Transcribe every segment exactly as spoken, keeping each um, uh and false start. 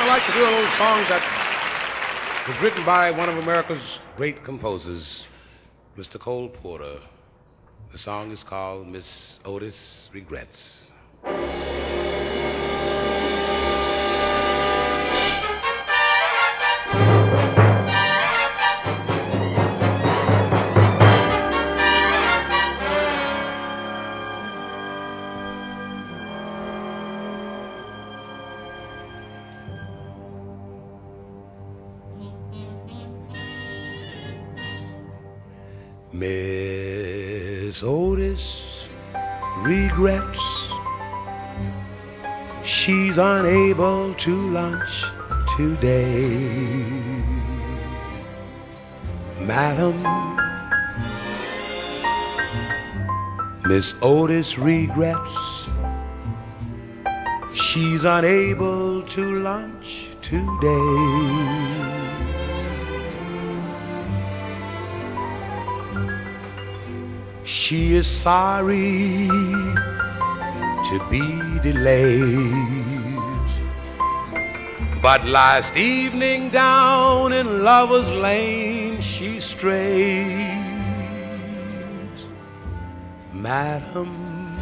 I like to do a little song that was written by one of America's great composers, Mister Cole Porter. The song is called Miss Otis Regrets. Miss Otis regrets she's unable to lunch today. Madam, Miss Otis regrets she's unable to lunch today. She is sorry to be delayed, but last evening down in Lover's Lane she strayed. Madam,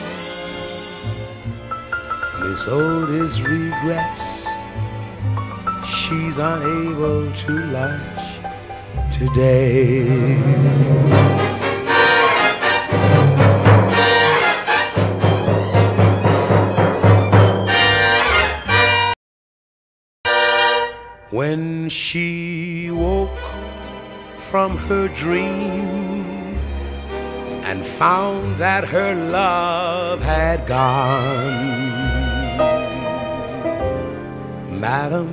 Miss Otis regrets she's unable to lunch today. When she woke from her dream and found that her love had gone, Madam,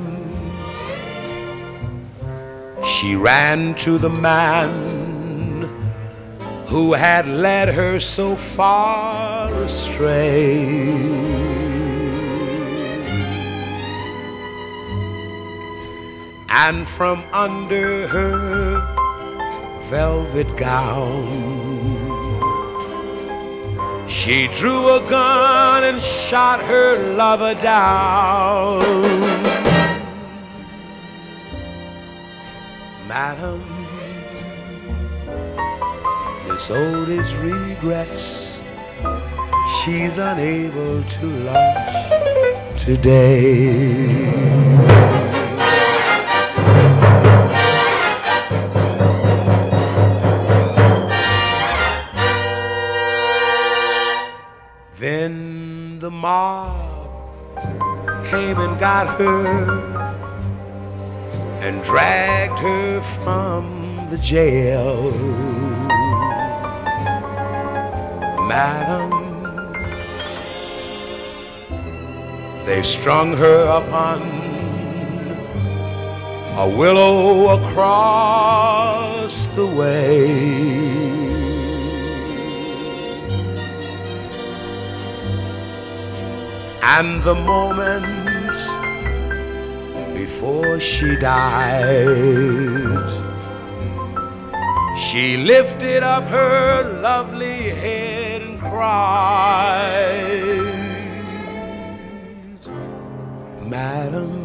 she ran to the man who had led her so far astray. And from under her velvet gown, she drew a gun and shot her lover down. Madam, Miss Otis regrets she's unable to lunch today. Then the mob came and got her and dragged her from the jail. Madam, they strung her upon a willow across the way. And the moment before she died, she lifted up her lovely head and cried. Madam,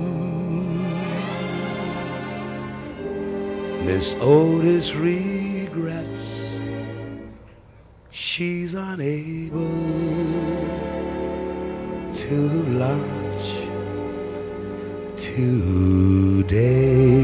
Miss Otis regrets she's unable to lunch today.